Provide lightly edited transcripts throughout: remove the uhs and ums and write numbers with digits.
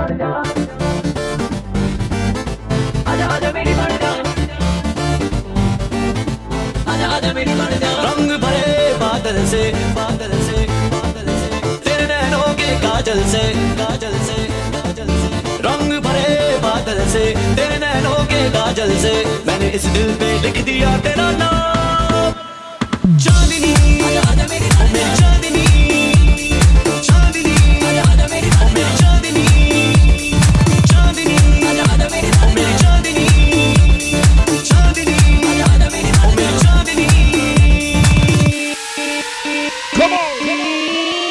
बन जा, आजा आजा मेरी बन जा, आजा आजा मेरी बन जा। रंग भरे बादल से, बादल से, बादल से, तेरे नैनों के काजल से, काजल से, काजल से। रंग भरे बादल से, तेरे नैनों के काजल से, मैंने इस दिल पे लिख दिया तेरा नाम। चांदनी आजा आजा मेरी चांदनी, चांदनी आजा आजा मेरी चांदनी, चांदनी आजा आजा मेरी चांदनी, चांदनी आजा आजा मेरी चांदनी। Come on, come on.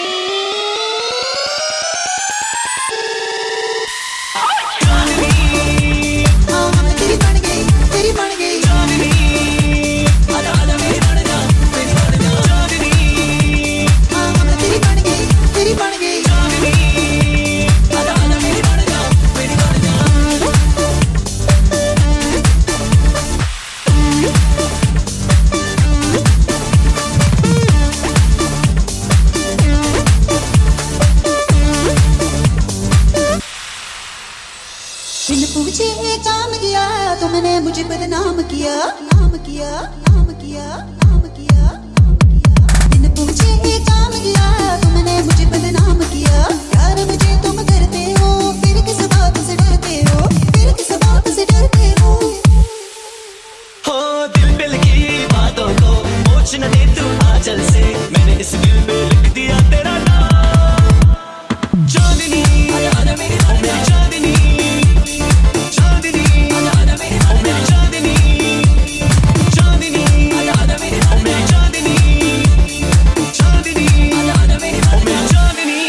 बिन पूछे काम किया तुमने मुझे बदनाम किया, नाम किया, नाम किया, नाम किया, नाम किया। बिन पूछे काम किया तुमने मुझे बदनाम किया। यार मुझे तुम करते हो, फिर किस बात से डरते हो, फिर किस बात से डरते हो। हो दिल दिल की बातों को पूछ न दे तू आंचल से, मैंने इस दिल में लिख दिया तेरा नाम। चांदनी आजा आजा मेरी चांदनी, चांदनी आजा आजा मेरी चांदनी, चांदनी आजा आजा मेरी चांदनी, चांदनी आजा आजा मेरी चांदनी।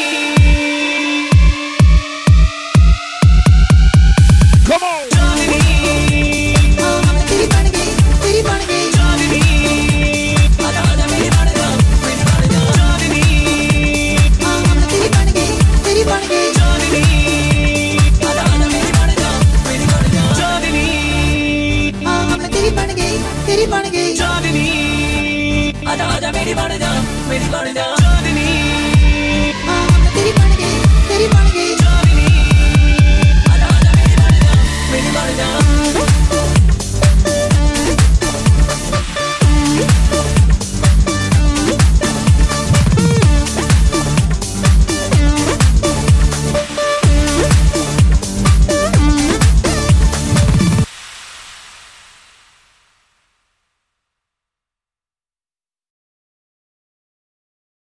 Come on चांदनी तेरी बन गई, तेरी बन गई चांदनी, आजा आजा मेरी बन जा, चांदनी तेरी बन गई, तेरी बन गई चांदनी, आजा आजा मेरी बन जा, चांदनी तेरी बन गई, तेरी बन गई चांदनी, आजा आजा मेरी बन जा, मेरी बन जा।